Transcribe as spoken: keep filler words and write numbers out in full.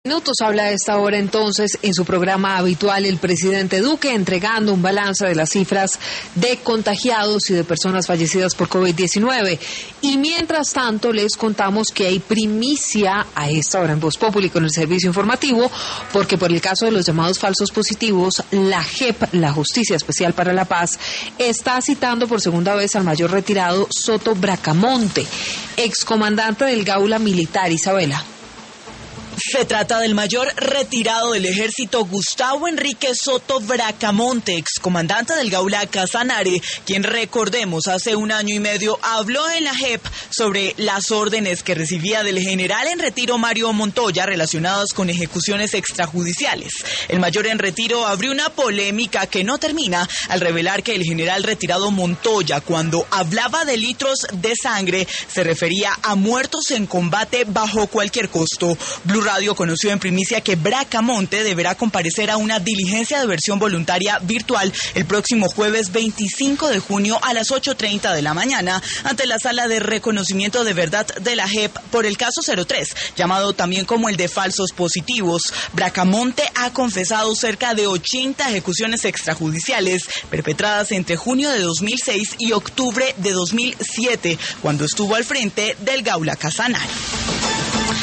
Minutos habla a esta hora entonces en su programa habitual el presidente Duque, entregando un balance de las cifras de contagiados y de personas fallecidas por COVID diecinueve. Y mientras tanto les contamos que hay primicia a esta hora en Voz Populi con el servicio informativo, porque por el caso de los llamados falsos positivos, la J E P, la Justicia Especial para la Paz, está citando por segunda vez al mayor retirado Soto Bracamonte, excomandante del Gaula Militar. Isabela. Se trata del mayor retirado del ejército Gustavo Enrique Soto Bracamonte, excomandante del Gaula Casanare, quien, recordemos, hace un año y medio habló en la J E P sobre las órdenes que recibía del general en retiro Mario Montoya relacionadas con ejecuciones extrajudiciales. El mayor en retiro abrió una polémica que no termina al revelar que el general retirado Montoya, cuando hablaba de litros de sangre, se refería a muertos en combate bajo cualquier costo. Blue Radio conoció en primicia que Bracamonte deberá comparecer a una diligencia de versión voluntaria virtual el próximo jueves veinticinco de junio a las ocho treinta de la mañana ante la Sala de Reconocimiento de Verdad de la J E P por el caso cero tres, llamado también como el de falsos positivos. Bracamonte ha confesado cerca de ochenta ejecuciones extrajudiciales perpetradas entre junio de dos mil seis y octubre de dos mil siete, cuando estuvo al frente del Gaula Casanare.